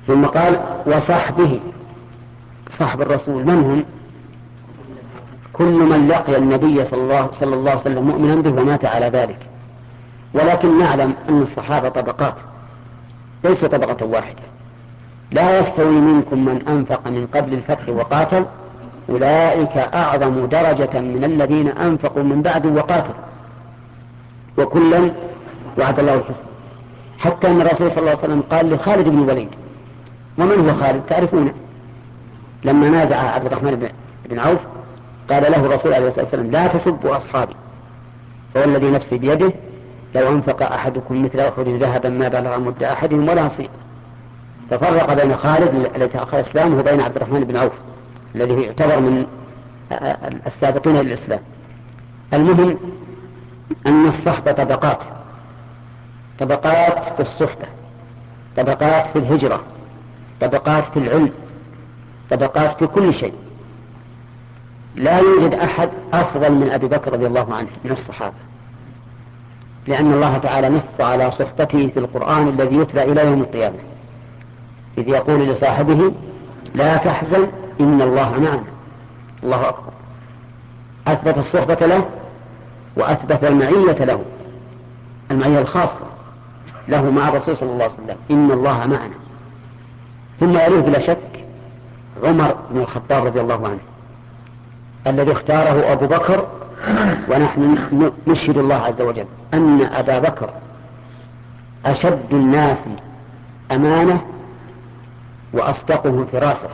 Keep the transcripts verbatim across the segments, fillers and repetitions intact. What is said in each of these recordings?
ثم قال وصحبه. صحب الرسول من هم؟ كل من لقي النبي صلى الله, صلى الله عليه وسلم مؤمنا به ومات على ذلك. ولكن نعلم أن الصحابة طبقات، ليس طبقة واحدة. لا يستوي منكم من أنفق من قبل الفتح وقاتل أولئك أعظم درجة من الذين أنفقوا من بعد وقاتل وكلا وعد الله الحسنى. حتى أن الرسول صلى الله عليه وسلم قال لخالد بن الوليد، ومن هو خالد تعرفونه، لما نازع عبد الرحمن بن عوف قال له الرسول عليه الصلاة والسلام لا تسبوا أصحابي فوالذي نفسي بيده لو أنفق أحدكم مثل أحد ذهبا ما بلغ مد أحدهم ولا نصيب. ففرق بين خالد الذي تأخر إسلامه وبين عبد الرحمن بن عوف الذي يعتبر من السابقين للإسلام. المهم أن الصحبة طبقات، طبقات في الصحبة، طبقات في الهجرة، طبقات في العلم، طبقات في كل شيء. لا يوجد أحد أفضل من أبي بكر رضي الله عنه من الصحابة، لأن الله تعالى نص على صحبته في القرآن الذي يتلى إلى يوم القيامة، إذ يقول لصاحبه لا تحزن إن الله معنا. الله أكبر، أثبت الصحبة له وأثبت المعية له، المعية الخاصة له مع الرسول صلى الله عليه وسلم، إن الله معنا. ثم يليه بلا شك عمر بن الخطاب رضي الله عنه الذي اختاره أبو بكر، ونحن نشهد الله عز وجل أن أبا بكر أشد الناس أمانة وأصدقهم فراسة.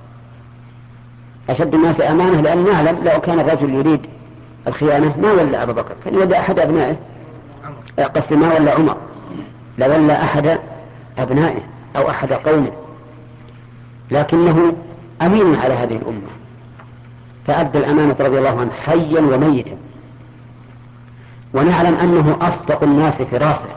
أشد الناس أمانة لأن نعلم لو كان الرجل يريد الخيانة ما ولى أبا بكر، كان يولى أحد أبنائه، قصد ما ولى عمر، لولى أحد أبنائه أو أحد قومه، لكنه أمين على هذه الأمة فأدى الأمانة رضي الله عنه حيا وميتا. ونعلم أنه أصدق الناس فراسة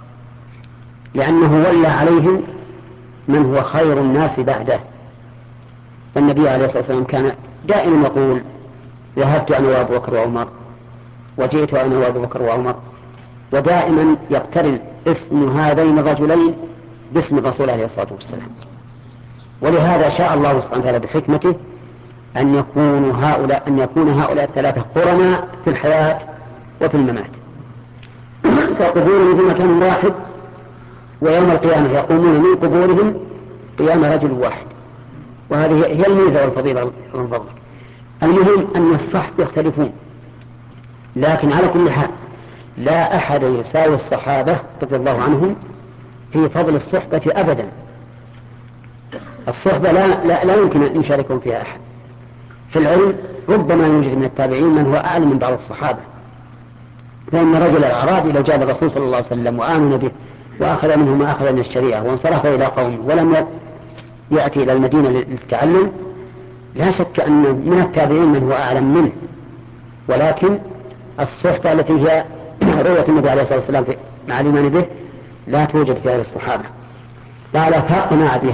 لأنه ولى عليهم من هو خير الناس بعده. فالنبي عليه الصلاة والسلام كان دائما يقول ذهبت أنا وأبو بكر وعمر وجئت أنا وأبو بكر وعمر، ودائما يقترن اسم هذين الرجلين باسم الرسول عليه الصلاة والسلام. ولهذا شاء الله سبحانه وتعالى بحكمته أن يكون هؤلاء أن يكون هؤلاء الثلاثة قرناء في الحياة وفي الممات، فقبورهم في مكان واحد، ويوم القيامة يقومون من قبورهم قيام رجل واحد. وهذه هي الميزة والفضيلة من فضلك. المهم أن الصحب يختلفون، لكن على كل حال لا أحد يساوي الصحابة رضي الله عنهم في فضل الصحبة أبدا. الصحبة لا, لا, لا يمكن أن يشاركهم فيها أحد. في العلم ربما يوجد من التابعين من هو أعلم من بعض الصحابة، فإن رجل الأعرابي لو جاء الرسول صلى الله عليه وسلم وآمن به وأخذ منه ما أخذ من الشريعة وانصرف إلى قومه ولم يأتي إلى المدينة للتعلم، لا شك أن من التابعين من هو أعلم منه. ولكن الصحبة التي هي رؤية النبي عليه الصلاة والسلام مع الإيمان به لا توجد في هذه الصحابة. قال فاقنع بها